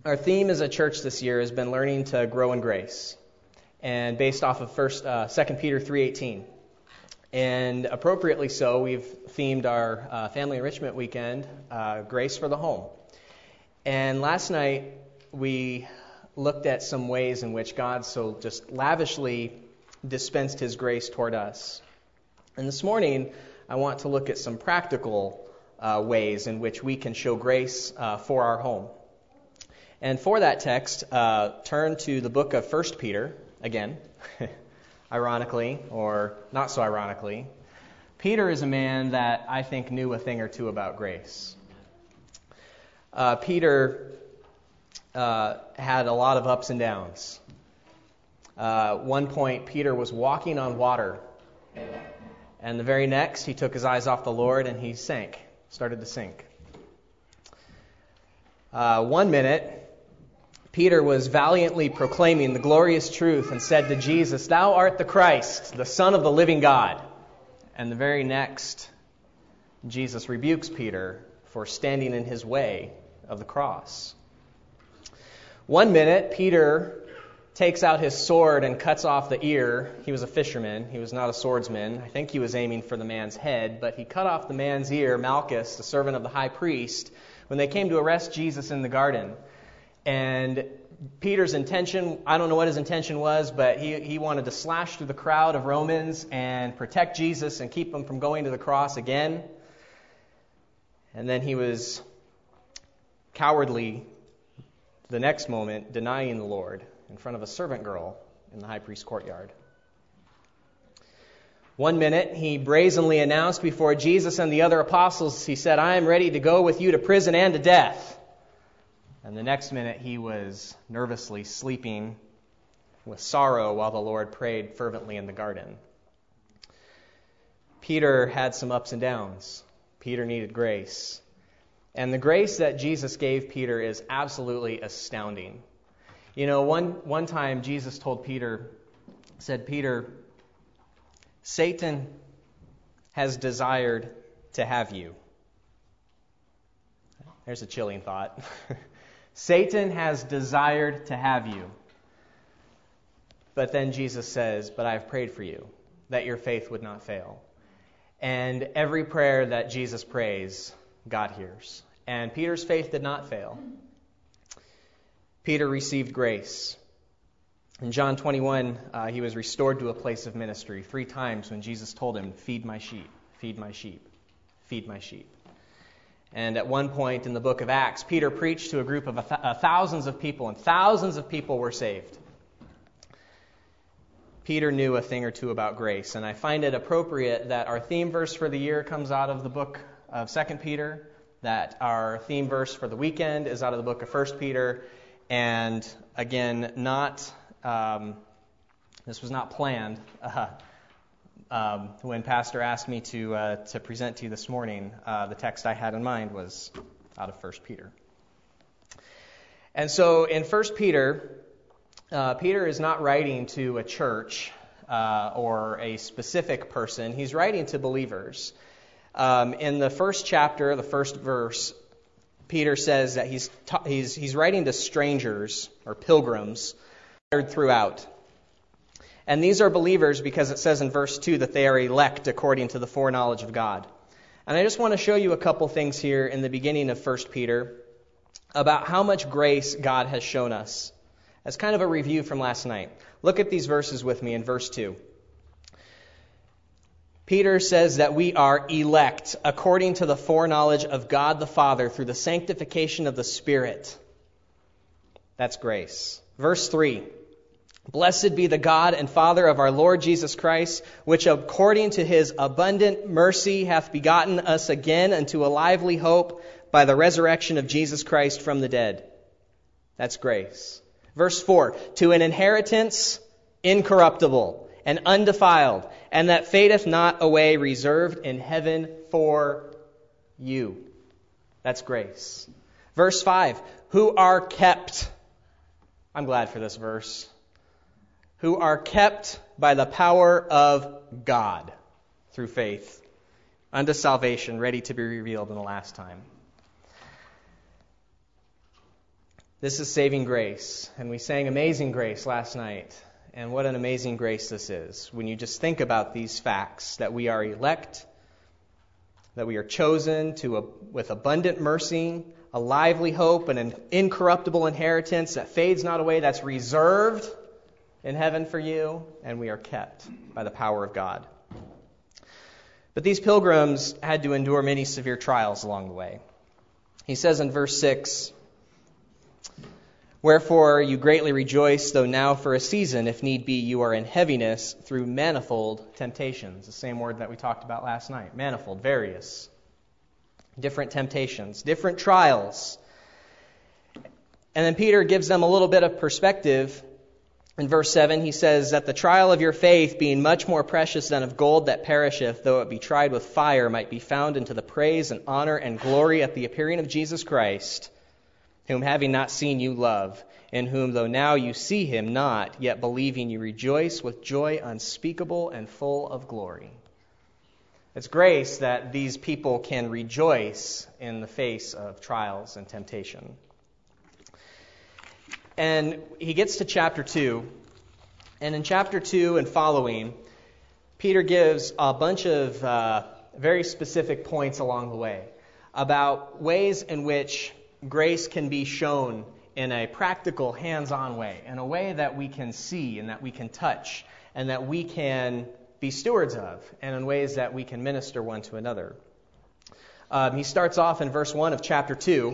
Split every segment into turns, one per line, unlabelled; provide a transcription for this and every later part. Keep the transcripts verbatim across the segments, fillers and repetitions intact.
Our theme as a church this year has been learning to grow in grace, and based off of First, uh, Second Peter three eighteen. And appropriately so, we've themed our uh, family enrichment weekend, uh, Grace for the Home. And last night, we looked at some ways in which God so just lavishly dispensed His grace toward us. And this morning, I want to look at some practical uh, ways in which we can show grace uh, for our home. And for that text, uh, turn to the book of First Peter, again, ironically, or not so ironically. Peter is a man that I think knew a thing or two about grace. Uh, Peter uh, had a lot of ups and downs. Uh, one point, Peter was walking on water, and the very next, he took his eyes off the Lord and he sank, started to sink. Uh, one minute, Peter was valiantly proclaiming the glorious truth and said to Jesus, "Thou art the Christ, the Son of the living God." And the very next, Jesus rebukes Peter for standing in his way of the cross. One minute, Peter takes out his sword and cuts off the ear. He was a fisherman. He was not a swordsman. I think he was aiming for the man's head, but he cut off the man's ear, Malchus, the servant of the high priest, when they came to arrest Jesus in the garden. And Peter's intention, I don't know what his intention was, but he, he wanted to slash through the crowd of Romans and protect Jesus and keep him from going to the cross again. And then he was cowardly, the next moment, denying the Lord in front of a servant girl in the high priest's courtyard. One minute, he brazenly announced before Jesus and the other apostles, he said, "I am ready to go with you to prison and to death." And the next minute, he was nervously sleeping with sorrow while the Lord prayed fervently in the garden. Peter had some ups and downs. Peter needed grace. And the grace that Jesus gave Peter is absolutely astounding. You know, one, one time Jesus told Peter, said, "Peter, Satan has desired to have you." There's a chilling thought. Satan has desired to have you. But then Jesus says, "But I have prayed for you, that your faith would not fail." And every prayer that Jesus prays, God hears. And Peter's faith did not fail. Peter received grace. In John twenty-one, uh, he was restored to a place of ministry three times when Jesus told him, "Feed my sheep, feed my sheep, feed my sheep." And at one point in the book of Acts, Peter preached to a group of a th- uh, thousands of people, and thousands of people were saved. Peter knew a thing or two about grace, and I find it appropriate that our theme verse for the year comes out of the book of Second Peter, that our theme verse for the weekend is out of the book of First Peter, and again, not um, this was not planned. Uh, Um, when Pastor asked me to uh, to present to you this morning, uh, the text I had in mind was out of First Peter. And so in First Peter, uh, Peter is not writing to a church uh, or a specific person. He's writing to believers. Um, in the first chapter, the first verse, Peter says that he's ta- he's he's writing to strangers or pilgrims scattered throughout. And these are believers because it says in verse two that they are elect according to the foreknowledge of God. And I just want to show you a couple things here in the beginning of First Peter about how much grace God has shown us. As kind of a review from last night. Look at these verses with me in verse two. Peter says that we are elect according to the foreknowledge of God the Father through the sanctification of the Spirit. That's grace. Verse three. "Blessed be the God and Father of our Lord Jesus Christ, which according to His abundant mercy hath begotten us again unto a lively hope by the resurrection of Jesus Christ from the dead." That's grace. Verse four, "To an inheritance incorruptible and undefiled, and that fadeth not away, reserved in heaven for you." That's grace. Verse five, "Who are kept." I'm glad for this verse. "Who are kept by the power of God through faith unto salvation, ready to be revealed in the last time." This is saving grace, and we sang Amazing Grace last night. And what an amazing grace this is when you just think about these facts, that we are elect, that we are chosen to a, with abundant mercy, a lively hope, and an incorruptible inheritance that fades not away, that's reserved in heaven for you, and we are kept by the power of God. But these pilgrims had to endure many severe trials along the way. He says in verse six, "Wherefore you greatly rejoice, though now for a season, if need be, you are in heaviness through manifold temptations." The same word that we talked about last night. Manifold, various. Different temptations, different trials. And then Peter gives them a little bit of perspective. In verse seven, he says that the trial of your faith, being much more precious than of gold that perisheth, though it be tried with fire, might be found unto the praise and honor and glory at the appearing of Jesus Christ, whom having not seen you love, in whom though now you see him not, yet believing you rejoice with joy unspeakable and full of glory. It's grace that these people can rejoice in the face of trials and temptation. And he gets to chapter two, and in chapter two and following, Peter gives a bunch of uh, very specific points along the way about ways in which grace can be shown in a practical, hands-on way, in a way that we can see and that we can touch and that we can be stewards of, and in ways that we can minister one to another. Um, he starts off in verse one of chapter two.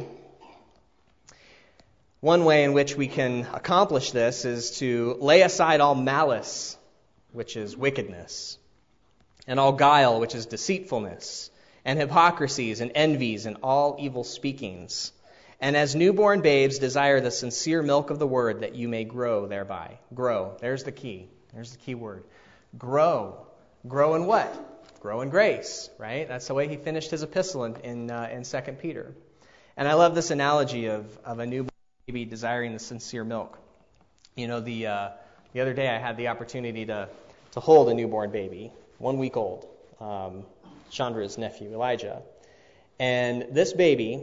One way in which we can accomplish this is to lay aside all malice, which is wickedness, and all guile, which is deceitfulness, and hypocrisies and envies and all evil speakings. And as newborn babes desire the sincere milk of the word, that you may grow thereby. Grow. There's the key. There's the key word. Grow. Grow in what? Grow in grace, right? That's the way he finished his epistle in in, uh, in Second Peter. And I love this analogy of, of a newborn baby desiring the sincere milk. You know, the uh, the other day I had the opportunity to, to hold a newborn baby, one week old, um, Chandra's nephew, Elijah. And this baby,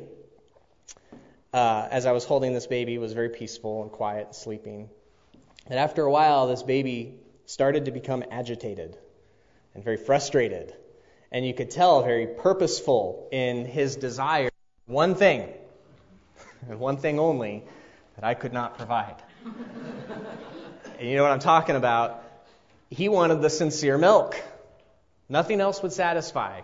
uh, as I was holding this baby, was very peaceful and quiet and sleeping. And after a while, this baby started to become agitated and very frustrated. And you could tell very purposeful in his desire, one thing, and one thing only, that I could not provide. And you know what I'm talking about? He wanted the sincere milk. Nothing else would satisfy.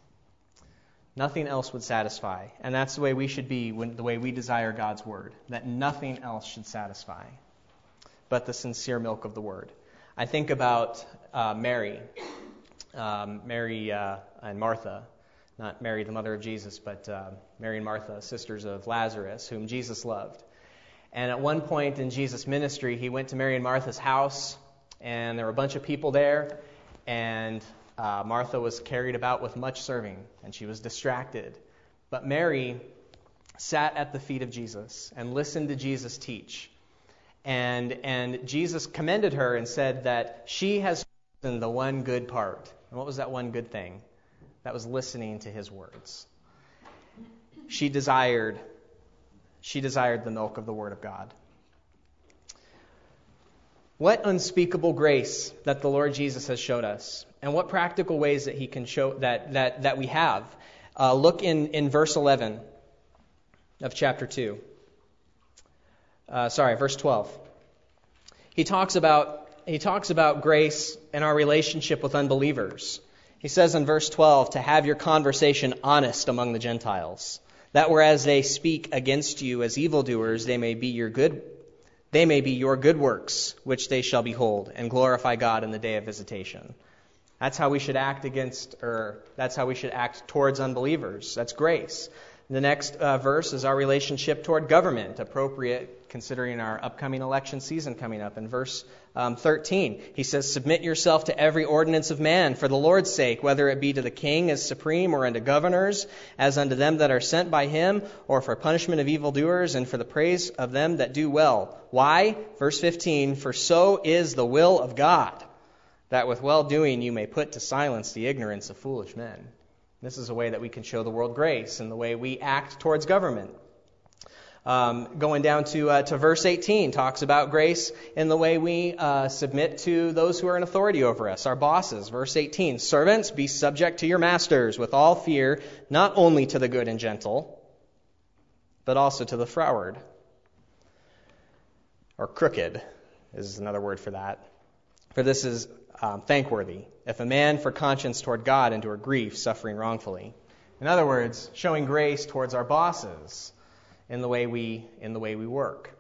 Nothing else would satisfy. And that's the way we should be, when, the way we desire God's word, that nothing else should satisfy but the sincere milk of the word. I think about uh, Mary, um, Mary uh, and Martha. Not Mary, the mother of Jesus, but uh, Mary and Martha, sisters of Lazarus, whom Jesus loved. And at one point in Jesus' ministry, he went to Mary and Martha's house, and there were a bunch of people there, and uh, Martha was carried about with much serving, and she was distracted. But Mary sat at the feet of Jesus and listened to Jesus teach. And, and Jesus commended her and said that she has chosen the one good part. And what was that one good thing? That was listening to his words. She desired, she desired the milk of the Word of God. What unspeakable grace that the Lord Jesus has showed us, and what practical ways that He can show that that that we have. Uh, look in in verse eleven of chapter two. Uh, sorry, verse twelve. He talks about he talks about grace and our relationship with unbelievers. He says in verse twelve, to have your conversation honest among the Gentiles, that whereas they speak against you as evildoers, they may be your good, they may be your good works, which they shall behold, and glorify God in the day of visitation. That's how we should act against, or that's how we should act towards unbelievers. That's grace. The next uh, verse is our relationship toward government, appropriate considering our upcoming election season coming up. In verse um, thirteen, he says, submit yourself to every ordinance of man for the Lord's sake, whether it be to the king as supreme or unto governors, as unto them that are sent by him, or for punishment of evildoers and for the praise of them that do well. Why? Verse fifteen, for so is the will of God, that with well-doing you may put to silence the ignorance of foolish men. This is a way that we can show the world grace in the way we act towards government. Um, going down to uh, to verse eighteen, talks about grace in the way we uh, submit to those who are in authority over us, our bosses. Verse eighteen, servants, be subject to your masters with all fear, not only to the good and gentle, but also to the froward. Or crooked is another word for that. For this is um, thankworthy, if a man for conscience toward God endure grief, suffering wrongfully. In other words, showing grace towards our bosses in the way we in the way we work.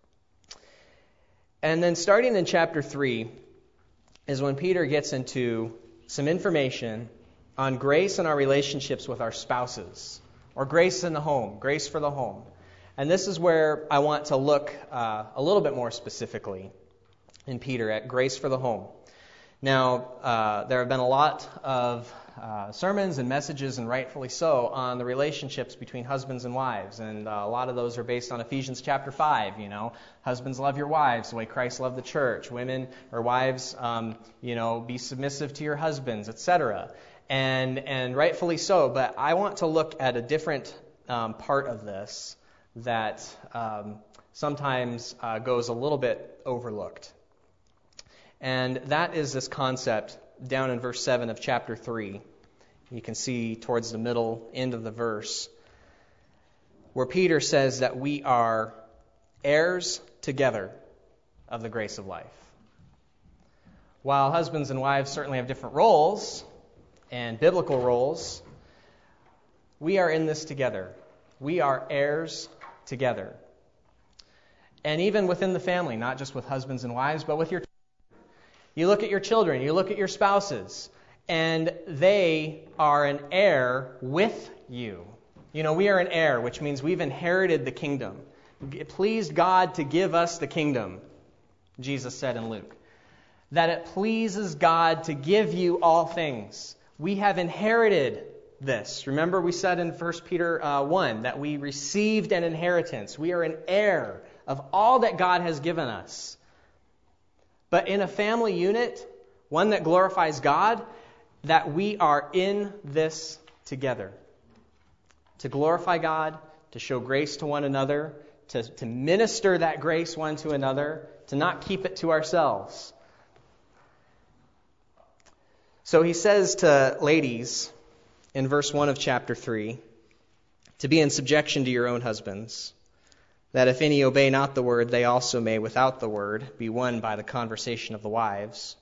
And then starting in chapter three is when Peter gets into some information on grace in our relationships with our spouses, or grace in the home, grace for the home. And this is where I want to look uh, a little bit more specifically in Peter at grace for the home. Now, uh, there have been a lot of uh, sermons and messages, and rightfully so, on the relationships between husbands and wives. And uh, a lot of those are based on Ephesians chapter five, you know. Husbands, love your wives the way Christ loved the church. Women or wives, um, you know, be submissive to your husbands, et cetera. And, and rightfully so. But I want to look at a different um, part of this that um, sometimes uh, goes a little bit overlooked. And that is this concept down in verse seven of chapter three. You can see towards the middle end of the verse where Peter says that we are heirs together of the grace of life. While husbands and wives certainly have different roles and biblical roles, we are in this together. We are heirs together. And even within the family, not just with husbands and wives, but with your You look at your children, you look at your spouses, and they are an heir with you. You know, we are an heir, which means we've inherited the kingdom. It pleased God to give us the kingdom, Jesus said in Luke. That it pleases God to give you all things. We have inherited this. Remember we said in First Peter uh, one that we received an inheritance. We are an heir of all that God has given us. But in a family unit, one that glorifies God, that we are in this together. To glorify God, to show grace to one another, to, to minister that grace one to another, to not keep it to ourselves. So he says to ladies in verse one of chapter three, to be in subjection to your own husbands, that if any obey not the word, they also may, without the word, be won by the conversation of the wives,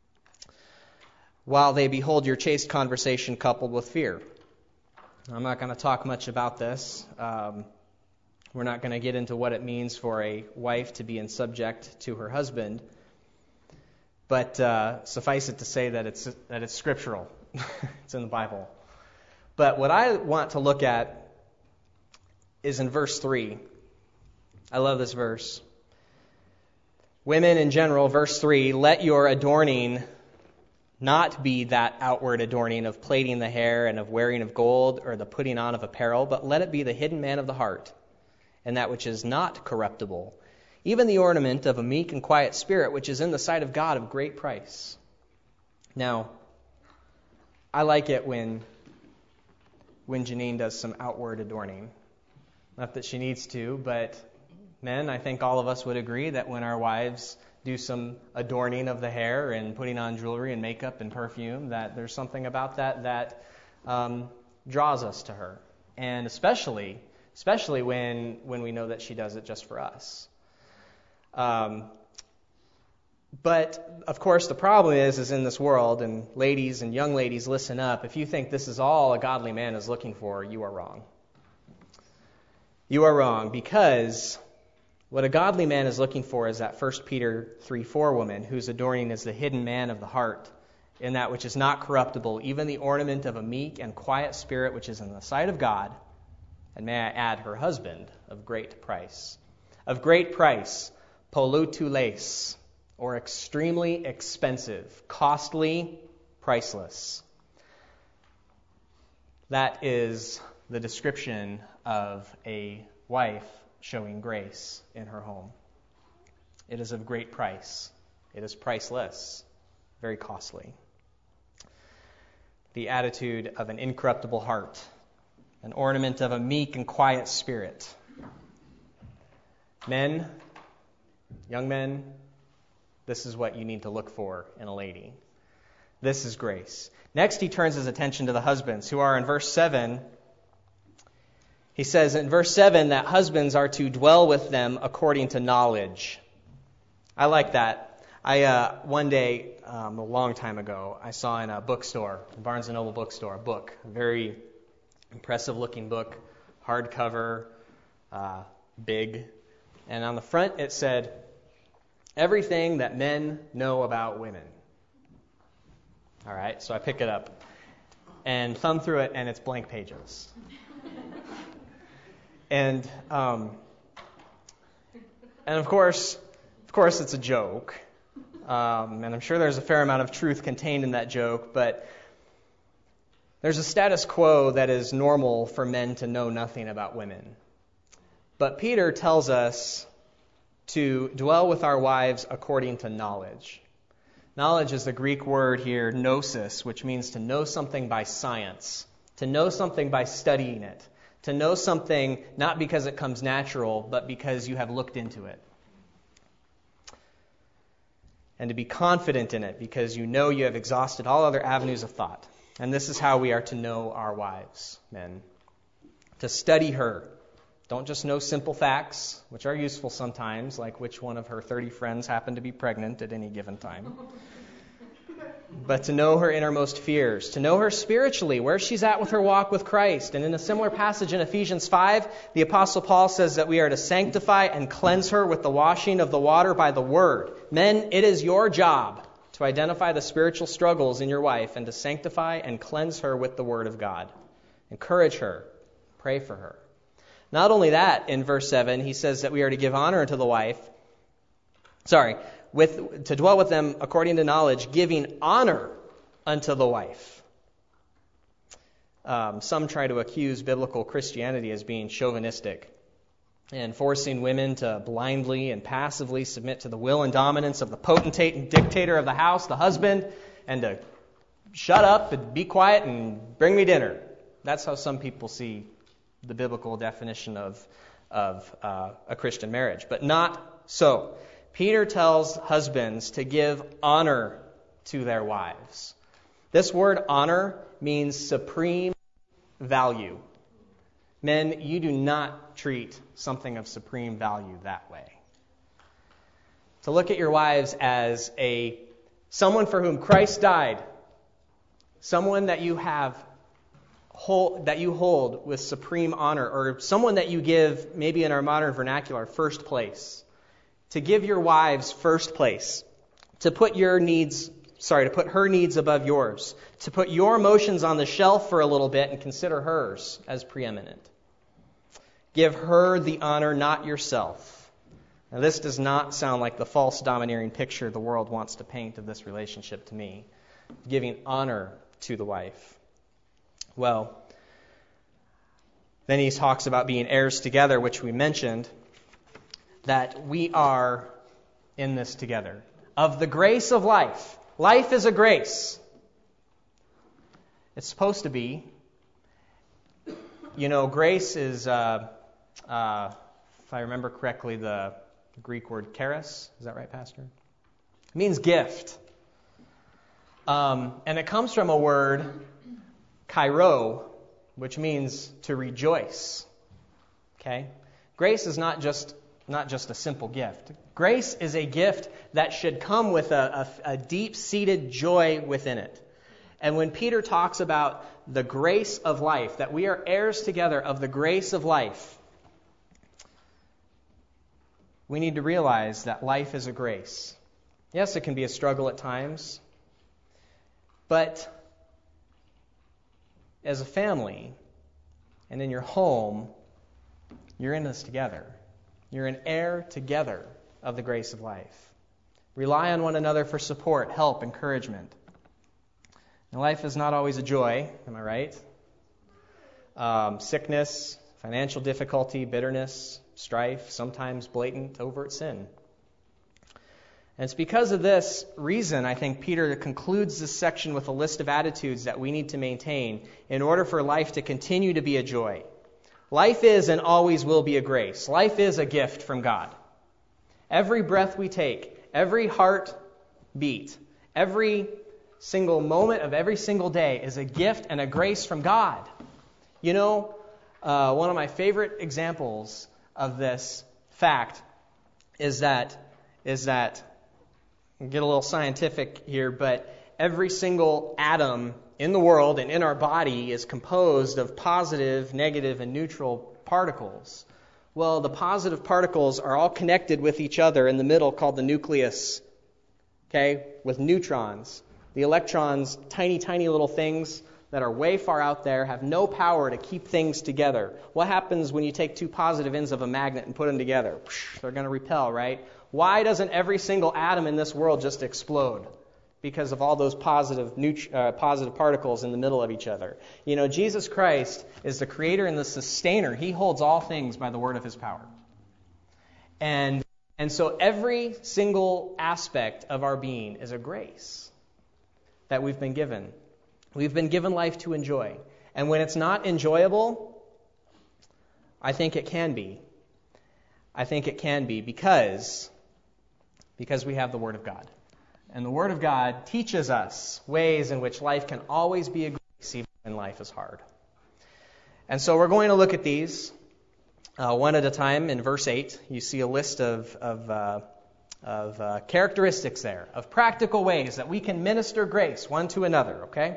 while they behold your chaste conversation coupled with fear. I'm not going to talk much about this. Um, we're not going to get into what it means for a wife to be in subject to her husband, but uh, suffice it to say that it's that it's scriptural. It's in the Bible. But what I want to look at is in verse three. I love this verse. Women in general, verse three, let your adorning not be that outward adorning of plaiting the hair and of wearing of gold or the putting on of apparel, but let it be the hidden man of the heart, and that which is not corruptible, even the ornament of a meek and quiet spirit, which is in the sight of God of great price. Now, I like it when, when Janine does some outward adorning. Not that she needs to, but men, I think all of us would agree that when our wives do some adorning of the hair and putting on jewelry and makeup and perfume, that there's something about that that um, draws us to her. And especially, especially when when we know that she does it just for us. Um, but of course, the problem is, is in this world, and ladies and young ladies, listen up. If you think this is all a godly man is looking for, you are wrong. You are wrong, because what a godly man is looking for is that First Peter three four woman whose adorning is the hidden man of the heart, in that which is not corruptible, even the ornament of a meek and quiet spirit which is in the sight of God, and may I add her husband, of great price. Of great price, pollutules, or extremely expensive, costly, priceless. That is the description of a wife showing grace in her home. It is of great price. It is priceless, very costly. The attitude of an incorruptible heart, an ornament of a meek and quiet spirit. Men, young men, this is what you need to look for in a lady. This is grace. Next, he turns his attention to the husbands, who are in verse seven. He says in verse seven that husbands are to dwell with them according to knowledge. I like that. I uh, one day, um, a long time ago, I saw in a bookstore, Barnes and Noble bookstore, a book, a very impressive-looking book, hardcover, uh, big, and on the front it said, "Everything that men know about women." All right, so I pick it up and thumb through it, and it's blank pages. and um, and of course, of course, it's a joke, um, and I'm sure there's a fair amount of truth contained in that joke. But there's a status quo that is normal for men to know nothing about women. But Peter tells us to dwell with our wives according to knowledge. Knowledge is the Greek word here, gnosis, which means to know something by science, to know something by studying it, to know something not because it comes natural, but because you have looked into it. And to be confident in it because you know you have exhausted all other avenues of thought. And this is how we are to know our wives, men. To study her. Don't just know simple facts, which are useful sometimes, like which one of her thirty friends happened to be pregnant at any given time. But to know her innermost fears, to know her spiritually, where she's at with her walk with Christ. And in a similar passage in Ephesians five, the Apostle Paul says that we are to sanctify and cleanse her with the washing of the water by the word. Men, it is your job to identify the spiritual struggles in your wife and to sanctify and cleanse her with the word of God. Encourage her. Pray for her. Not only that, in verse seven, he says that we are to give honor to the wife. Sorry, with to dwell with them according to knowledge, giving honor unto the wife. Um, some try to accuse biblical Christianity as being chauvinistic and forcing women to blindly and passively submit to the will and dominance of the potentate and dictator of the house, the husband, and to shut up and be quiet and bring me dinner. That's how some people see the biblical definition of, of uh, a Christian marriage. But not so. Peter tells husbands to give honor to their wives. This word honor means supreme value. Men, you do not treat something of supreme value that way. To look at your wives as a someone for whom Christ died, someone that you have hold, that you hold with supreme honor, or someone that you give, maybe in our modern vernacular, first place. To give your wives first place. To put your needs, sorry, to put her needs above yours. To put your emotions on the shelf for a little bit and consider hers as preeminent. Give her the honor, not yourself. Now, this does not sound like the false domineering picture the world wants to paint of this relationship to me. Giving honor to the wife. Well, then he talks about being heirs together, which we mentioned, that we are in this together. Of the grace of life. Life is a grace. It's supposed to be. You know, grace is, uh, uh, if I remember correctly, the Greek word charis. Is that right, Pastor? It means gift. Um, and it comes from a word, chairo, which means to rejoice. Okay? Grace is not just not just a simple gift. Grace is a gift that should come with a, a, a deep-seated joy within it. And when Peter talks about the grace of life, that we are heirs together of the grace of life, we need to realize that life is a grace. Yes, it can be a struggle at times, but as a family and in your home, you're in this together. You're an heir together of the grace of life. Rely on one another for support, help, encouragement. Now, life is not always a joy, am I right? Um, sickness, financial difficulty, bitterness, strife, sometimes blatant, overt sin. And it's because of this reason, I think, Peter concludes this section with a list of attitudes that we need to maintain in order for life to continue to be a joy. Life is and always will be a grace. Life is a gift from God. Every breath we take, every heart beat, every single moment of every single day is a gift and a grace from God. You know, uh, one of my favorite examples of this fact is that, is that, I'll get a little scientific here, but every single atom in the world and in our body is composed of positive, negative, and neutral particles. Well, the positive particles are all connected with each other in the middle called the nucleus, okay, with neutrons. The electrons, tiny, tiny little things that are way far out there, have no power to keep things together. What happens when you take two positive ends of a magnet and put them together? They're going to repel, right? Why doesn't every single atom in this world just explode? Because of all those positive, neut- uh, positive particles in the middle of each other. You know, Jesus Christ is the creator and the sustainer. He holds all things by the word of his power. And, and so every single aspect of our being is a grace that we've been given. We've been given life to enjoy. And when it's not enjoyable, I think it can be. I think it can be because, because we have the Word of God. And the Word of God teaches us ways in which life can always be a grace even when life is hard. And so we're going to look at these uh, one at a time. In verse eight, you see a list of, of uh, of uh, characteristics there, of practical ways that we can minister grace one to another, okay?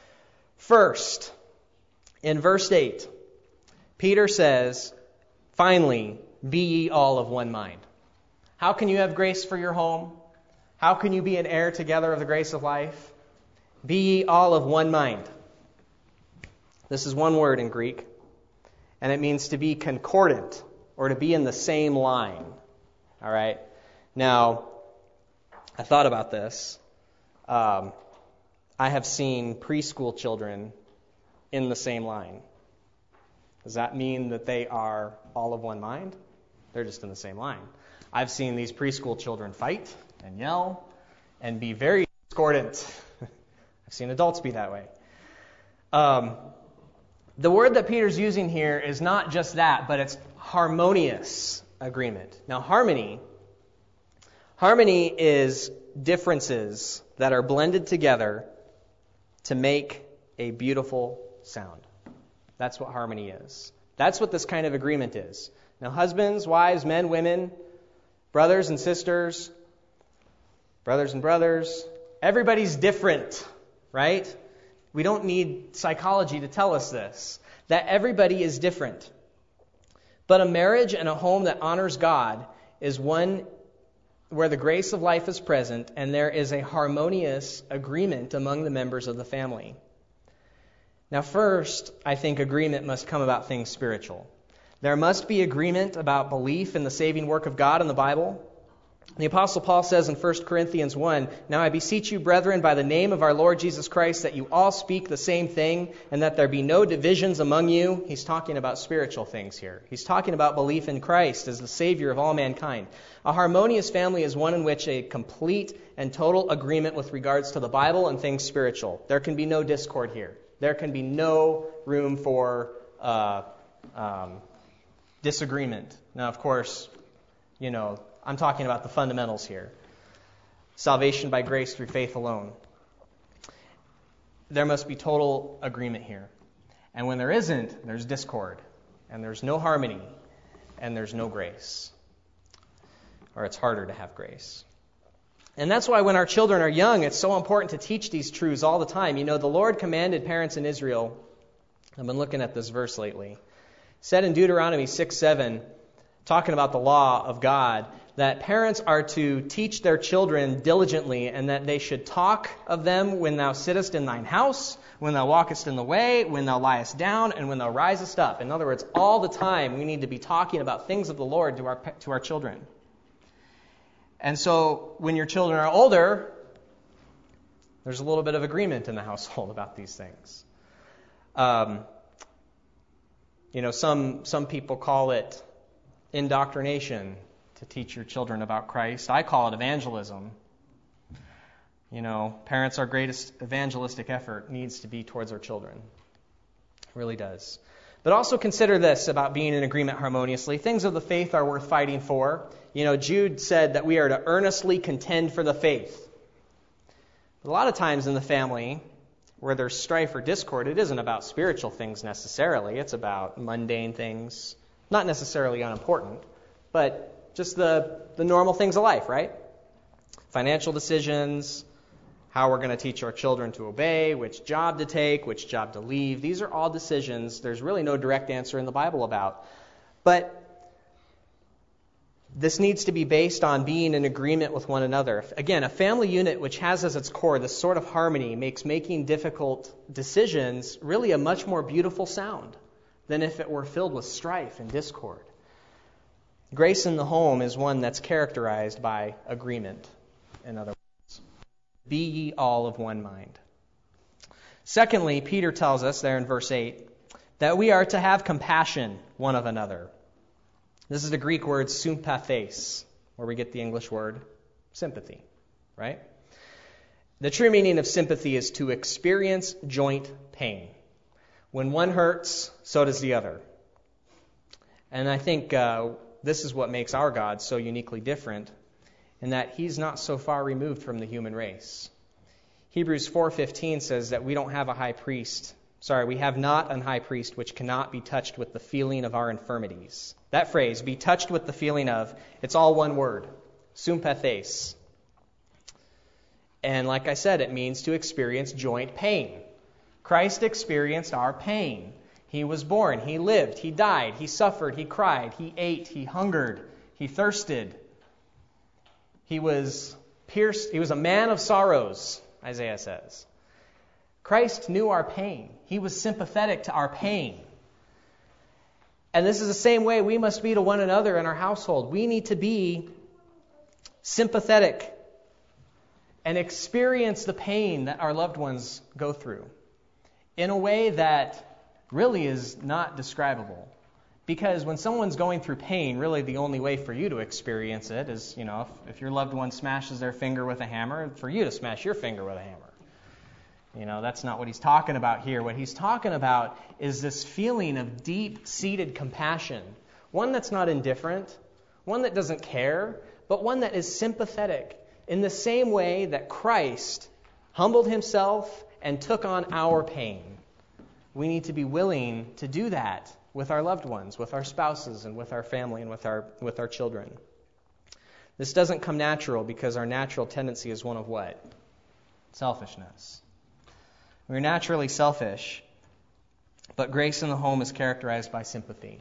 First, in verse eight, Peter says, finally, be ye all of one mind. How can you have grace for your home? How can you be an heir together of the grace of life? Be ye all of one mind. This is one word in Greek, and it means to be concordant or to be in the same line, all right? Now, I thought about this. Um, I have seen preschool children in the same line. Does that mean that they are all of one mind? They're just in the same line. I've seen these preschool children fight and yell and be very discordant. I've seen adults be that way. Um, the word that Peter's using here is not just that, but it's harmonious agreement. Now, harmony... Harmony is differences that are blended together to make a beautiful sound. That's what harmony is. That's what this kind of agreement is. Now, husbands, wives, men, women, brothers and sisters, brothers and brothers, everybody's different, right? We don't need psychology to tell us this, that everybody is different. But a marriage and a home that honors God is one where the grace of life is present and there is a harmonious agreement among the members of the family. Now, first, I think agreement must come about things spiritual. There must be agreement about belief in the saving work of God in the Bible. The Apostle Paul says in First Corinthians one, "Now I beseech you, brethren, by the name of our Lord Jesus Christ, that you all speak the same thing, and that there be no divisions among you." He's talking about spiritual things here. He's talking about belief in Christ as the Savior of all mankind. A harmonious family is one in which a complete and total agreement with regards to the Bible and things spiritual. There can be no discord here. There can be no room for uh, um, disagreement. Now, of course, you know, I'm talking about the fundamentals here. Salvation by grace through faith alone. There must be total agreement here. And when there isn't, there's discord. And there's no harmony. And there's no grace. Or it's harder to have grace. And that's why when our children are young, it's so important to teach these truths all the time. You know, the Lord commanded parents in Israel, I've been looking at this verse lately, said in Deuteronomy six seven, talking about the law of God, that parents are to teach their children diligently, and that they should talk of them when thou sittest in thine house, when thou walkest in the way, when thou liest down, and when thou risest up. In other words, all the time we need to be talking about things of the Lord to our to our children. And so when your children are older, there's a little bit of agreement in the household about these things. Um, you know, some some people call it indoctrination to teach your children about Christ. I call it evangelism. You know, parents, our greatest evangelistic effort needs to be towards our children. It really does. But also consider this about being in agreement harmoniously. Things of the faith are worth fighting for. You know, Jude said that we are to earnestly contend for the faith. But a lot of times in the family, where there's strife or discord, it isn't about spiritual things necessarily. It's about mundane things, not necessarily unimportant, but just the, the normal things of life, right? Financial decisions, how we're going to teach our children to obey, which job to take, which job to leave. These are all decisions there's really no direct answer in the Bible about. But this needs to be based on being in agreement with one another. Again, a family unit which has as its core this sort of harmony makes making difficult decisions really a much more beautiful sound than if it were filled with strife and discord. Grace in the home is one that's characterized by agreement, in other words. Be ye all of one mind. Secondly, Peter tells us there in verse eight that we are to have compassion one of another. This is the Greek word sympathes, where we get the English word sympathy, right? The true meaning of sympathy is to experience joint pain. When one hurts, so does the other. And I think uh, this is what makes our God so uniquely different, in that he's not so far removed from the human race. Hebrews four fifteen says that we don't have a high priest. Sorry, we have not an high priest which cannot be touched with the feeling of our infirmities. That phrase, be touched with the feeling of, it's all one word, sympathes. And like I said, it means to experience joint pain. Christ experienced our pain. He was born, he lived, he died, he suffered, he cried, he ate, he hungered, he thirsted. He was pierced, he was a man of sorrows, Isaiah says. Christ knew our pain. He was sympathetic to our pain. And this is the same way we must be to one another in our household. We need to be sympathetic and experience the pain that our loved ones go through in a way that really is not describable. Because when someone's going through pain, really the only way for you to experience it is, you know, if, if your loved one smashes their finger with a hammer, for you to smash your finger with a hammer. You know, that's not what he's talking about here. What he's talking about is this feeling of deep-seated compassion. One that's not indifferent, one that doesn't care, but one that is sympathetic in the same way that Christ humbled himself and took on our pain. We need to be willing to do that with our loved ones, with our spouses, and with our family, and with our with our children. This doesn't come natural because our natural tendency is one of what? Selfishness. We're naturally selfish, but grace in the home is characterized by sympathy.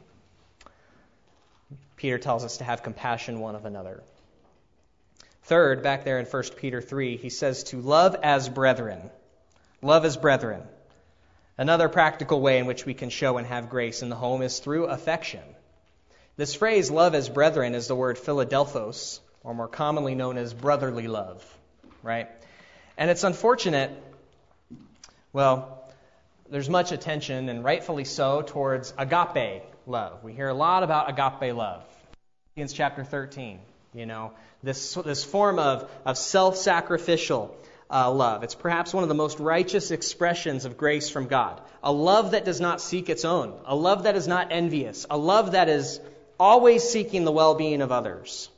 Peter tells us to have compassion one of another. Third, back there in First Peter three, he says to love as brethren. Love as brethren. Another practical way in which we can show and have grace in the home is through affection. This phrase, love as brethren, is the word Philadelphos, or more commonly known as brotherly love, right? And it's unfortunate. Well, there's much attention, and rightfully so, towards agape love. We hear a lot about agape love. Philippians chapter thirteen, you know, this this form of, of self-sacrificial uh, love. It's perhaps one of the most righteous expressions of grace from God. A love that does not seek its own. A love that is not envious. A love that is always seeking the well-being of others.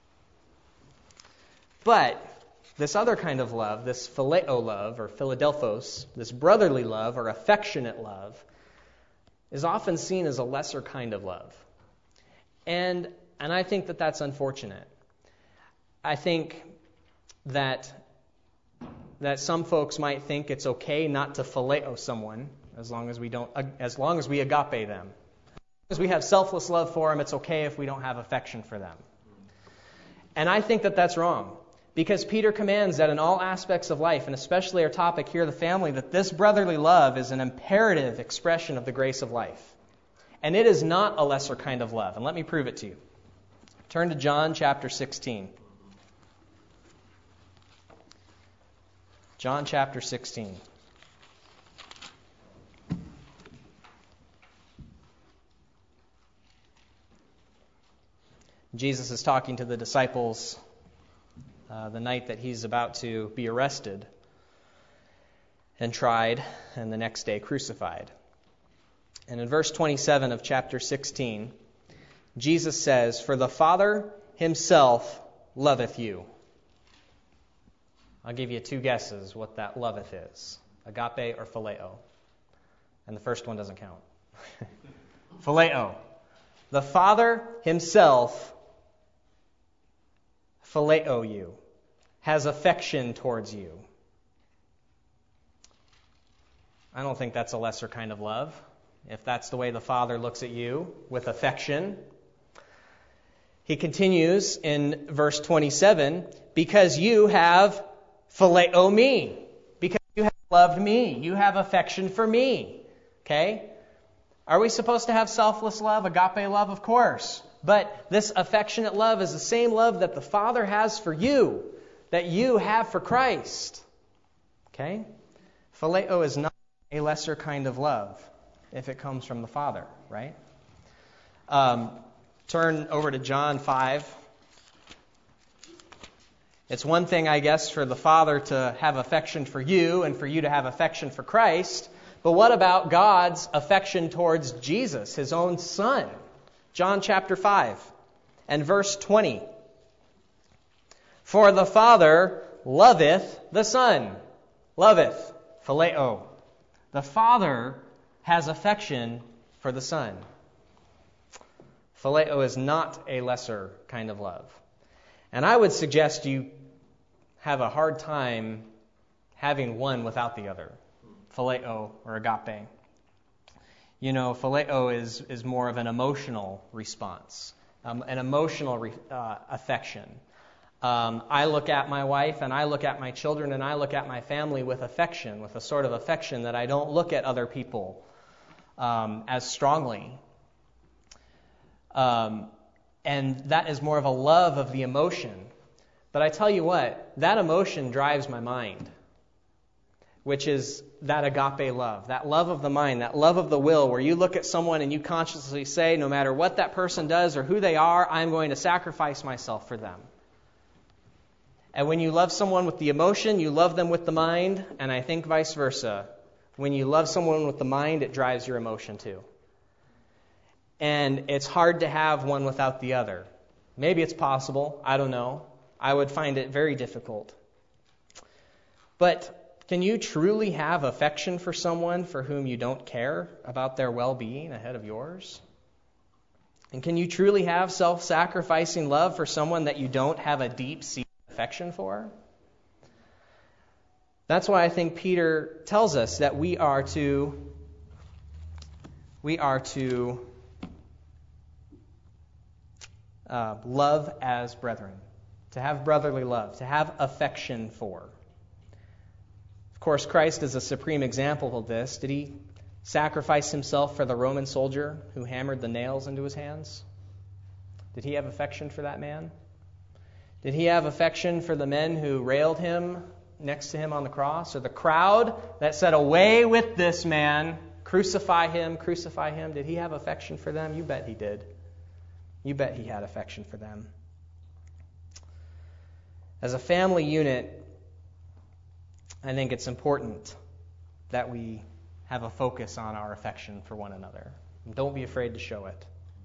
But this other kind of love, this phileo love, or Philadelphos, this brotherly love, or affectionate love, is often seen as a lesser kind of love. And, and I think that that's unfortunate. I think that, that some folks might think it's okay not to phileo someone as long as we don't, as long as we agape them. As we have selfless love for them, it's okay if we don't have affection for them. And I think that that's wrong. Because Peter commands that in all aspects of life, and especially our topic here, the family, that this brotherly love is an imperative expression of the grace of life. And it is not a lesser kind of love. And let me prove it to you. Turn to John chapter sixteen. John chapter sixteen. Jesus is talking to the disciples Uh, the night that he's about to be arrested and tried and the next day crucified. And in verse twenty-seven of chapter sixteen, Jesus says, "For the Father himself loveth you." I'll give you two guesses what that loveth is. Agape or phileo. And the first one doesn't count. Phileo. The Father himself phileo you, has affection towards you. I don't think that's a lesser kind of love. If that's the way the Father looks at you, with affection. He continues in verse twenty-seven, because you have phileo me, because you have loved me, you have affection for me. Okay? Are we supposed to have selfless love, agape love? Of course. But this affectionate love is the same love that the Father has for you, that you have for Christ. Okay? Phileo is not a lesser kind of love if it comes from the Father, right? Um, turn over to John five. It's one thing, I guess, for the Father to have affection for you and for you to have affection for Christ. But what about God's affection towards Jesus, his own Son? John chapter five and verse twenty. For the Father loveth the Son. Loveth, phileo. The Father has affection for the Son. Phileo is not a lesser kind of love. And I would suggest you have a hard time having one without the other. Phileo or agape. You know, phileo is, is more of an emotional response, um, an emotional re, uh, affection. Um, I look at my wife and I look at my children and I look at my family with affection, with a sort of affection that I don't look at other people um, as strongly. Um, and that is more of a love of the emotion. But I tell you what, that emotion drives my mind, which is that agape love, that love of the mind, that love of the will, where you look at someone and you consciously say, no matter what that person does or who they are, I'm going to sacrifice myself for them. And when you love someone with the emotion, you love them with the mind, and I think vice versa. When you love someone with the mind, it drives your emotion too. And it's hard to have one without the other. Maybe it's possible, I don't know. I would find it very difficult. But can you truly have affection for someone for whom you don't care about their well-being ahead of yours? And can you truly have self-sacrificing love for someone that you don't have a deep-seated affection for? That's why I think Peter tells us that we are to we are to uh, love as brethren, to have brotherly love, to have affection for. Of course, Christ is a supreme example of this. Did he sacrifice himself for the Roman soldier who hammered the nails into his hands? Did he have affection for that man? Did he have affection for the men who railed him next to him on the cross? Or the crowd that said, "Away with this man, crucify him, crucify him"? Did he have affection for them? You bet he did. You bet he had affection for them. As a family unit, I think it's important that we have a focus on our affection for one another. And don't be afraid to show it.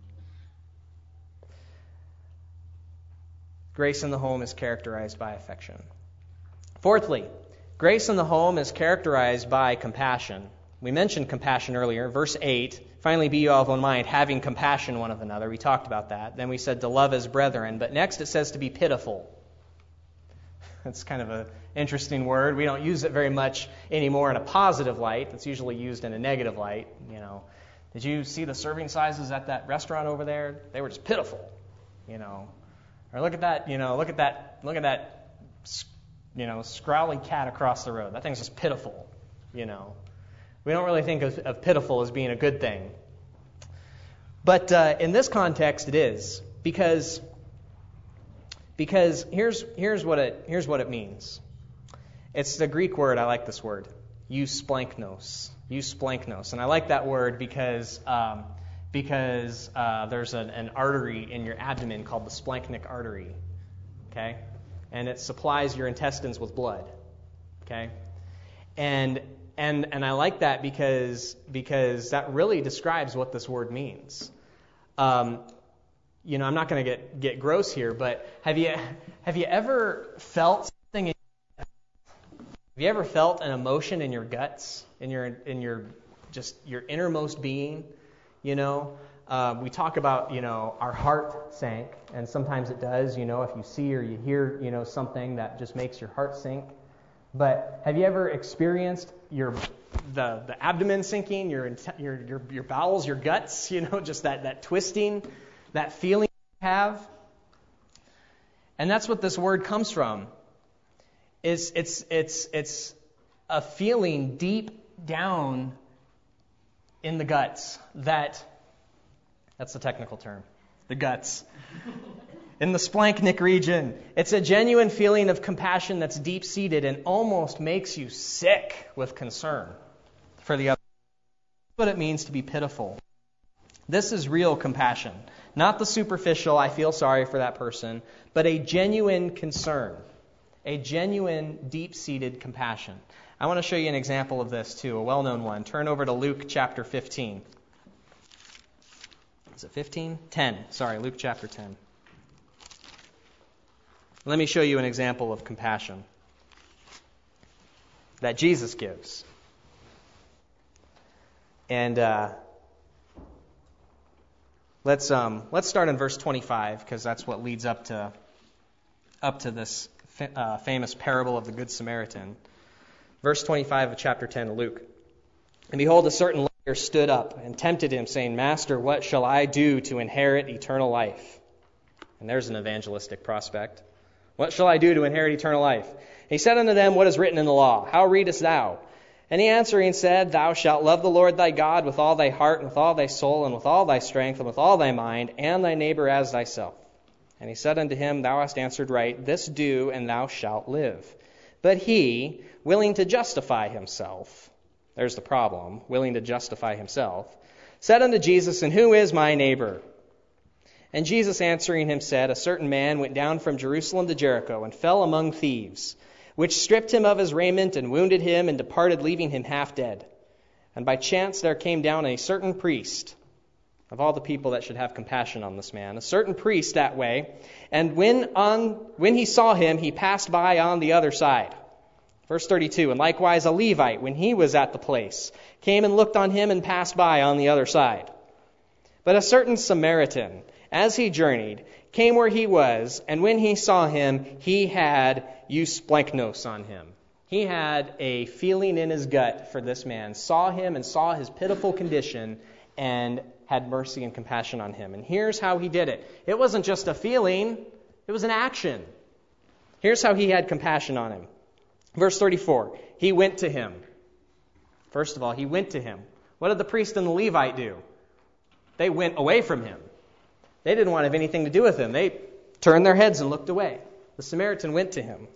Grace in the home is characterized by affection. Fourthly, grace in the home is characterized by compassion. We mentioned compassion earlier. Verse eight, finally be you all of one mind, having compassion one of another. We talked about that. Then we said to love as brethren. But next it says to be pitiful. That's kind of an interesting word. We don't use it very much anymore in a positive light. It's usually used in a negative light. You know, did you see the serving sizes at that restaurant over there? They were just pitiful. You know, or look at that. You know, look at that. Look at that. You know, scrawly cat across the road. That thing's just pitiful. You know, we don't really think of, of pitiful as being a good thing. But uh, in this context, it is because. Because here's here's what it here's what it means. It's the Greek word. I like this word, eusplanknos. Eusplanknos, and I like that word because um, because uh, there's an, an artery in your abdomen called the splanchnic artery. Okay, and it supplies your intestines with blood. Okay, and and and I like that because because that really describes what this word means. Um, you know, I'm not going to get get gross here, but have you have you ever felt something? In, have you ever felt an emotion in your guts, in your in your just your innermost being? You know, uh, we talk about, you know, our heart sank, and sometimes it does. You know, if you see or you hear, you know, something that just makes your heart sink. But have you ever experienced your the the abdomen sinking, your your your your bowels, your guts, you know, just that that twisting, that feeling you have? And that's what this word comes from. It's it's it's it's a feeling deep down in the guts that that's the technical term, the guts. In the splanchnic region. It's a genuine feeling of compassion that's deep-seated and almost makes you sick with concern for the other. That's what it means to be pitiful. This is real compassion. Not the superficial, I feel sorry for that person, but a genuine concern. A genuine, deep-seated compassion. I want to show you an example of this too, a well-known one. Turn over to Luke chapter fifteen. Is it fifteen? ten. Sorry, Luke chapter ten. Let me show you an example of compassion that Jesus gives. And uh, let's um, let's start in verse twenty-five, because that's what leads up to up to this fa- uh, famous parable of the Good Samaritan. Verse twenty-five of chapter ten of Luke. And behold, a certain lawyer stood up and tempted him, saying, Master, what shall I do to inherit eternal life? And there's an evangelistic prospect. What shall I do to inherit eternal life? He said unto them, What is written in the law? How readest thou? And he answering said, Thou shalt love the Lord thy God with all thy heart, and with all thy soul, and with all thy strength, and with all thy mind, and thy neighbor as thyself. And he said unto him, Thou hast answered right, this do, and thou shalt live. But he, willing to justify himself, there's the problem, willing to justify himself, said unto Jesus, And who is my neighbor? And Jesus answering him said, A certain man went down from Jerusalem to Jericho, and fell among thieves, which stripped him of his raiment, and wounded him, and departed, leaving him half dead. And by chance there came down a certain priest, of all the people that should have compassion on this man, a certain priest that way, and when on when he saw him, he passed by on the other side. Verse thirty-two, And likewise a Levite, when he was at the place, came and looked on him, and passed by on the other side. But a certain Samaritan, as he journeyed, came where he was, and when he saw him, he had eusplanchnos on him. He had a feeling in his gut for this man, saw him and saw his pitiful condition, and had mercy and compassion on him. And here's how he did it. It wasn't just a feeling, it was an action. Here's how he had compassion on him. Verse thirty-four, he went to him. First of all, he went to him. What did the priest and the Levite do? They went away from him. They didn't want to have anything to do with him. They turned their heads and looked away. The Samaritan went to him.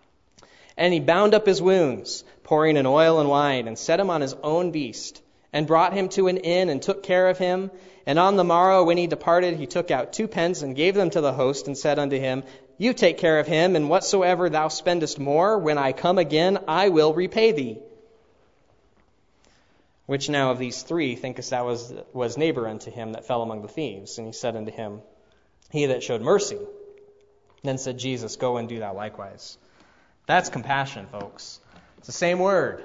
And he bound up his wounds, pouring in oil and wine, and set him on his own beast, and brought him to an inn, and took care of him. And on the morrow, when he departed, he took out two pence, and gave them to the host, and said unto him, You take care of him, and whatsoever thou spendest more, when I come again, I will repay thee. Which now of these three thinkest thou was, was neighbor unto him that fell among the thieves? And he said unto him, He that showed mercy. Then said Jesus, Go and do thou likewise. That's compassion, folks. It's the same word.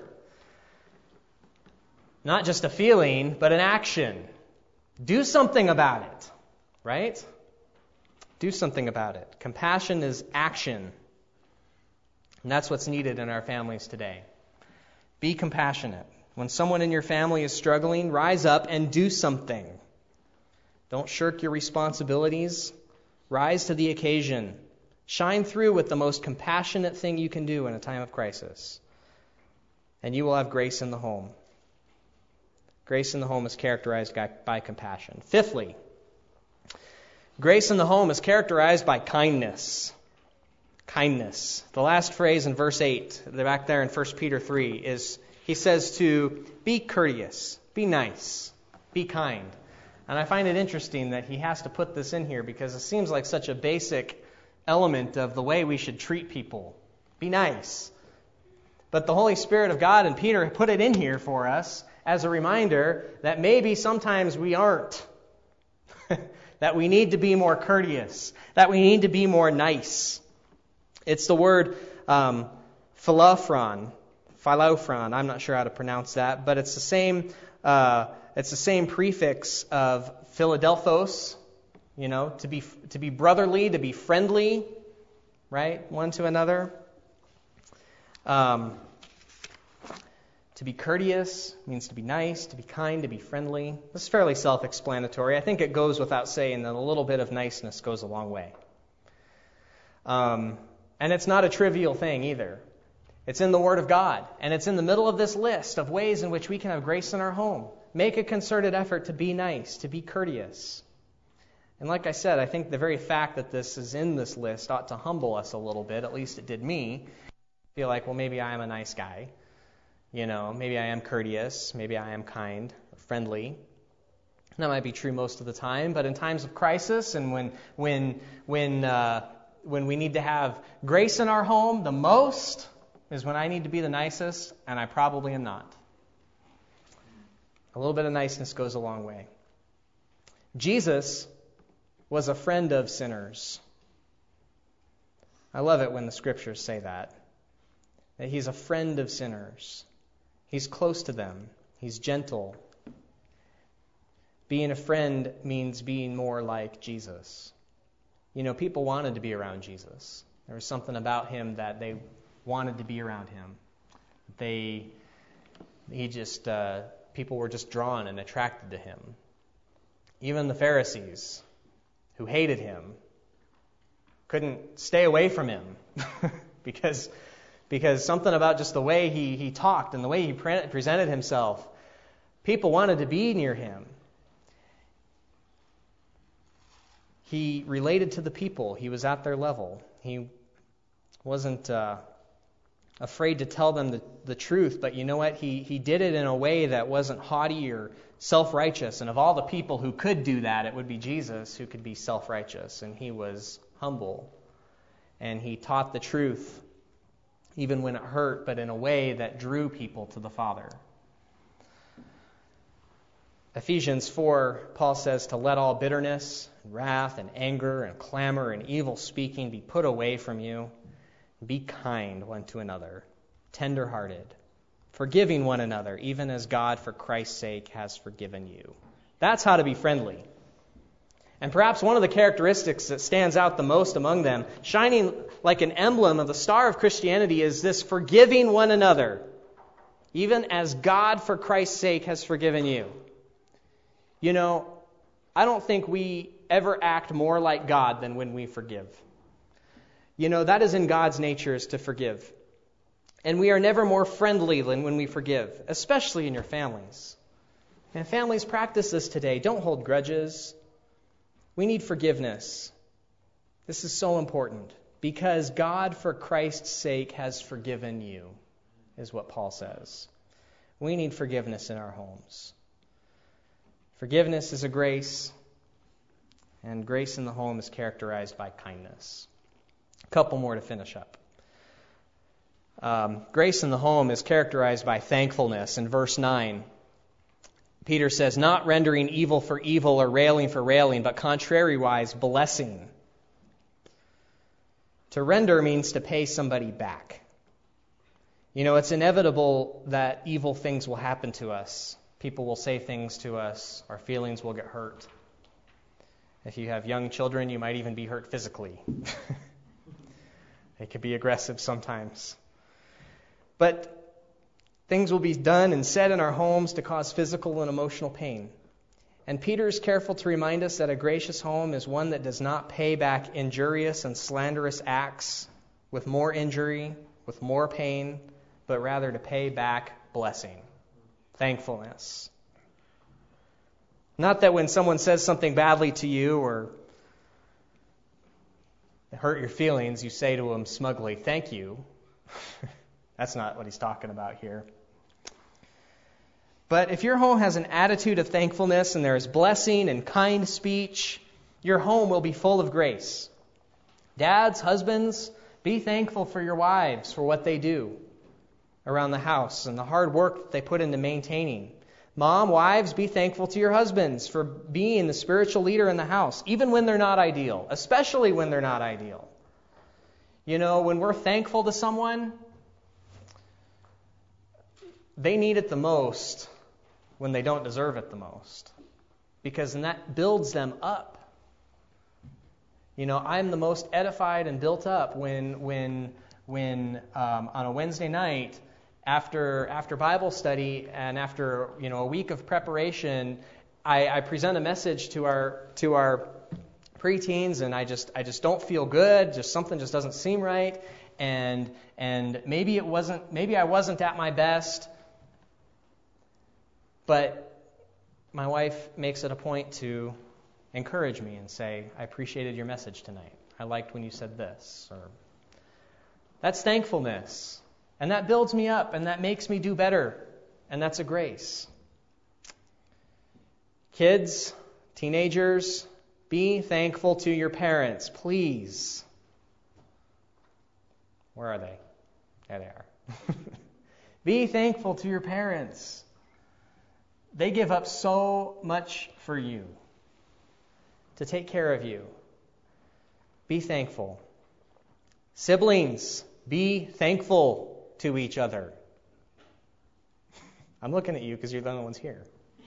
Not just a feeling, but an action. Do something about it, right? Do something about it. Compassion is action. And that's what's needed in our families today. Be compassionate. When someone in your family is struggling, rise up and do something. Don't shirk your responsibilities. Rise to the occasion. Shine through with the most compassionate thing you can do in a time of crisis. And you will have grace in the home. Grace in the home is characterized by compassion. Fifthly, grace in the home is characterized by kindness. Kindness. The last phrase in verse eight, back there in First Peter three, is he says to be courteous, be nice, be kind. And I find it interesting that he has to put this in here because it seems like such a basic element of the way we should treat people. Be nice. But the Holy Spirit of God and Peter put it in here for us as a reminder that maybe sometimes we aren't. That we need to be more courteous. That we need to be more nice. It's the word um, philophron. Philophron. I'm not sure how to pronounce that, but it's the same. Uh, it's the same prefix of Philadelphos. You know, to be to be brotherly, to be friendly, right, one to another. Um, to be courteous means to be nice, to be kind, to be friendly. This is fairly self-explanatory. I think it goes without saying that a little bit of niceness goes a long way. Um, and it's not a trivial thing either. It's in the Word of God, and it's in the middle of this list of ways in which we can have grace in our home. Make a concerted effort to be nice, to be courteous. And like I said, I think the very fact that this is in this list ought to humble us a little bit. At least it did me. I feel like, well, maybe I am a nice guy. You know, maybe I am courteous. Maybe I am kind or friendly. That might be true most of the time, but in times of crisis and when when when uh, when we need to have grace in our home, the most is when I need to be the nicest, and I probably am not. A little bit of niceness goes a long way. Jesus was a friend of sinners. I love it when the Scriptures say that. That he's a friend of sinners. He's close to them. He's gentle. Being a friend means being more like Jesus. You know, people wanted to be around Jesus. There was something about him that they wanted to be around him. They, he just, uh, people were just drawn and attracted to him. Even the Pharisees, who hated him, couldn't stay away from him because because something about just the way he, he talked and the way he pre- presented himself, people wanted to be near him. He related to the people. He was at their level. He wasn't uh, afraid to tell them the, the truth, but you know what? He, he did it in a way that wasn't haughty or self-righteous. And of all the people who could do that, it would be Jesus who could be self-righteous. And he was humble. And he taught the truth, even when it hurt, but in a way that drew people to the Father. Ephesians four, Paul says to let all bitterness, and wrath, and anger, and clamor, and evil speaking be put away from you. Be kind one to another, tender-hearted, forgiving one another, even as God for Christ's sake has forgiven you. That's how to be friendly. And perhaps one of the characteristics that stands out the most among them, shining like an emblem of the star of Christianity, is this forgiving one another, even as God for Christ's sake has forgiven you. You know, I don't think we ever act more like God than when we forgive. You know, that is in God's nature, is to forgive. And we are never more friendly than when we forgive, especially in your families. And families, practice this today. Don't hold grudges. We need forgiveness. This is so important because God, for Christ's sake, has forgiven you, is what Paul says. We need forgiveness in our homes. Forgiveness is a grace, and grace in the home is characterized by kindness. A couple more to finish up. Um, grace in the home is characterized by thankfulness. In verse nine, Peter says, not rendering evil for evil or railing for railing, but contrariwise, blessing. To render means to pay somebody back. You know, it's inevitable that evil things will happen to us. People will say things to us. Our feelings will get hurt. If you have young children, you might even be hurt physically. They can be aggressive sometimes. But things will be done and said in our homes to cause physical and emotional pain. And Peter is careful to remind us that a gracious home is one that does not pay back injurious and slanderous acts with more injury, with more pain, but rather to pay back blessing, thankfulness. Not that when someone says something badly to you or hurt your feelings, you say to them smugly, thank you. That's not what he's talking about here. But if your home has an attitude of thankfulness and there is blessing and kind speech, your home will be full of grace. Dads, husbands, be thankful for your wives, for what they do. around the house and the hard work that they put into maintaining. Mom, wives, be thankful to your husbands for being the spiritual leader in the house, even when they're not ideal, especially when they're not ideal. You know, when we're thankful to someone, they need it the most when they don't deserve it the most, because then that builds them up. You know, I'm the most edified and built up when when when um, on a Wednesday night after after Bible study and after you know a week of preparation, I, I present a message to our to our preteens, and I just I just don't feel good. Just something just doesn't seem right, and and maybe it wasn't maybe I wasn't at my best. But my wife makes it a point to encourage me and say, I appreciated your message tonight. I liked when you said this. Or that's thankfulness. And that builds me up, and that makes me do better. And that's a grace. Kids, teenagers, be thankful to your parents, please. Where are they? There they are. Be thankful to your parents. They give up so much for you, to take care of you. Be thankful. Siblings, be thankful to each other. I'm looking at you because you're the only ones here.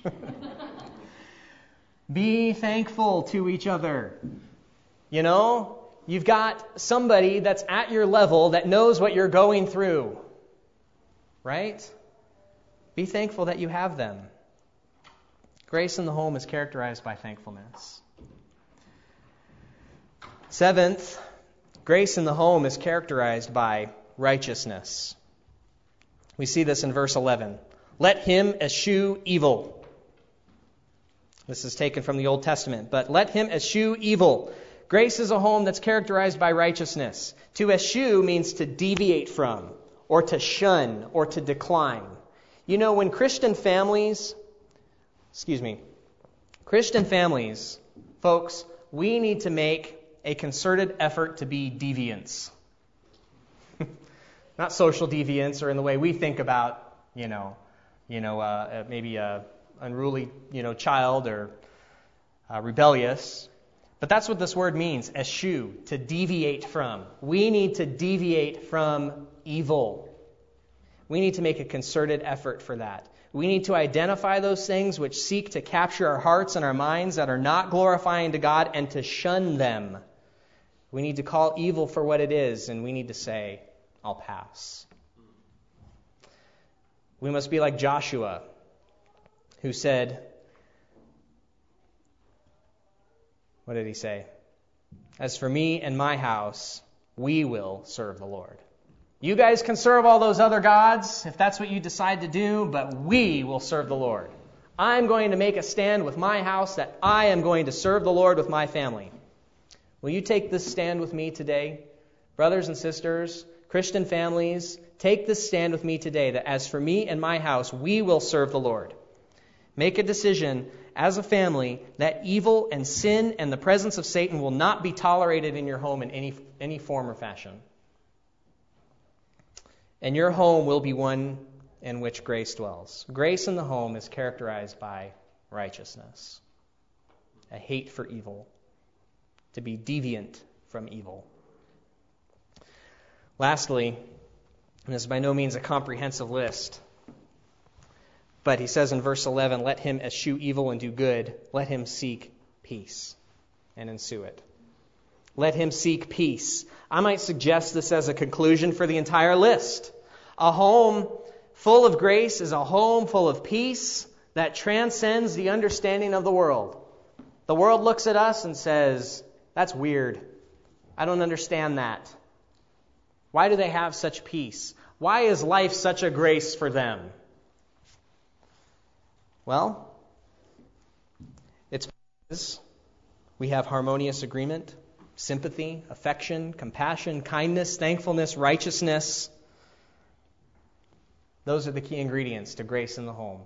Be thankful to each other. You know, you've got somebody that's at your level that knows what you're going through. Right? Be thankful that you have them. Grace in the home is characterized by thankfulness. Seventh, grace in the home is characterized by righteousness. We see this in verse eleven. Let him eschew evil. This is taken from the Old Testament. But let him eschew evil. Grace is a home that's characterized by righteousness. To eschew means to deviate from, or to shun, or to decline. You know, when Christian families... Excuse me. Christian families, folks, we need to make a concerted effort to be deviants. Not social deviants or in the way we think about, you know, you know, uh, maybe a unruly, you know, child or uh, rebellious. But that's what this word means, eschew, to deviate from. We need to deviate from evil. We need to make a concerted effort for that. We need to identify those things which seek to capture our hearts and our minds that are not glorifying to God and to shun them. We need to call evil for what it is, and we need to say, I'll pass. We must be like Joshua, who said, what did he say? As for me and my house, we will serve the Lord. You guys can serve all those other gods if that's what you decide to do, but we will serve the Lord. I'm going to make a stand with my house that I am going to serve the Lord with my family. Will you take this stand with me today? Brothers and sisters, Christian families, take this stand with me today that as for me and my house, we will serve the Lord. Make a decision as a family that evil and sin and the presence of Satan will not be tolerated in your home in any, any form or fashion. And your home will be one in which grace dwells. Grace in the home is characterized by righteousness, a hate for evil, to be deviant from evil. Lastly, and this is by no means a comprehensive list, but he says in verse eleven, let him eschew evil and do good. Let him seek peace and ensue it. Let him seek peace. I might suggest this as a conclusion for the entire list. A home full of grace is a home full of peace that transcends the understanding of the world. The world looks at us and says, that's weird. I don't understand that. Why do they have such peace? Why is life such a grace for them? Well, it's because we have harmonious agreement, sympathy, affection, compassion, kindness, thankfulness, righteousness. Those are the key ingredients to grace in the home.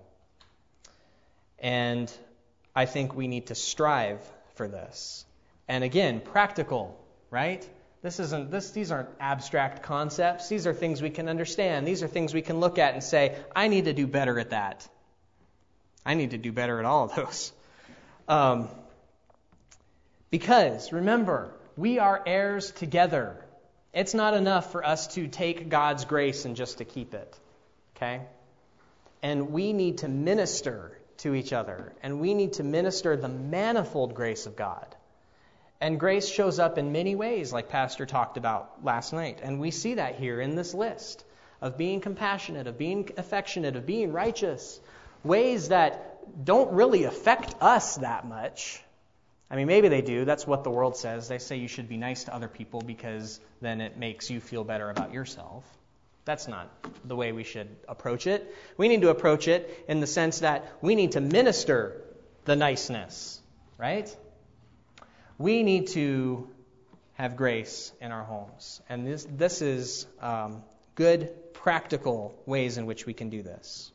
And I think we need to strive for this. And again, practical, right? This isn't this these aren't abstract concepts. These are things we can understand. These are things we can look at and say, I need to do better at that. I need to do better at all of those. Um, because, remember, we are heirs together. It's not enough for us to take God's grace and just to keep it. Okay? And we need to minister to each other. And we need to minister the manifold grace of God. And grace shows up in many ways, like Pastor talked about last night. And we see that here in this list of being compassionate, of being affectionate, of being righteous. Ways that don't really affect us that much. I mean, maybe they do. That's what the world says. They say you should be nice to other people because then it makes you feel better about yourself. That's not the way we should approach it. We need to approach it in the sense that we need to minister the niceness, right? We need to have grace in our homes. And this, this is um, good, practical ways in which we can do this.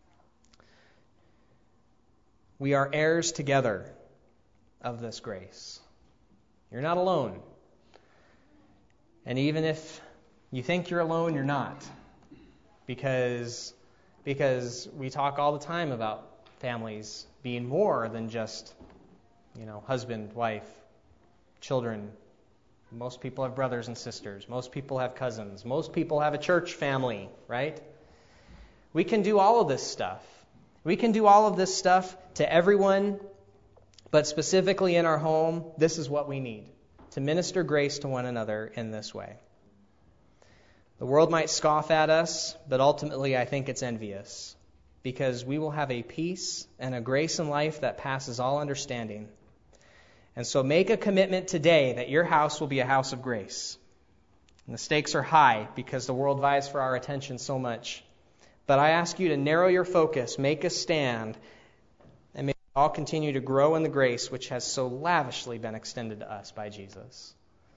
We are heirs together of this grace. You're not alone. And even if you think you're alone, you're not. Because, because we talk all the time about families being more than just, you know, husband, wife, children. Most people have brothers and sisters. Most people have cousins. Most people have a church family, right? We can do all of this stuff. We can do all of this stuff to everyone, but specifically in our home, this is what we need, to minister grace to one another in this way. The world might scoff at us, but ultimately I think it's envious, because we will have a peace and a grace in life that passes all understanding. And so make a commitment today that your house will be a house of grace. And the stakes are high because the world vies for our attention so much. But I ask you to narrow your focus, make a stand, and may we all continue to grow in the grace which has so lavishly been extended to us by Jesus.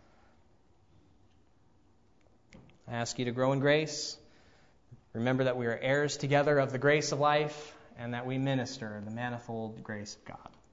I ask you to grow in grace. Remember that we are heirs together of the grace of life, and that we minister the manifold grace of God.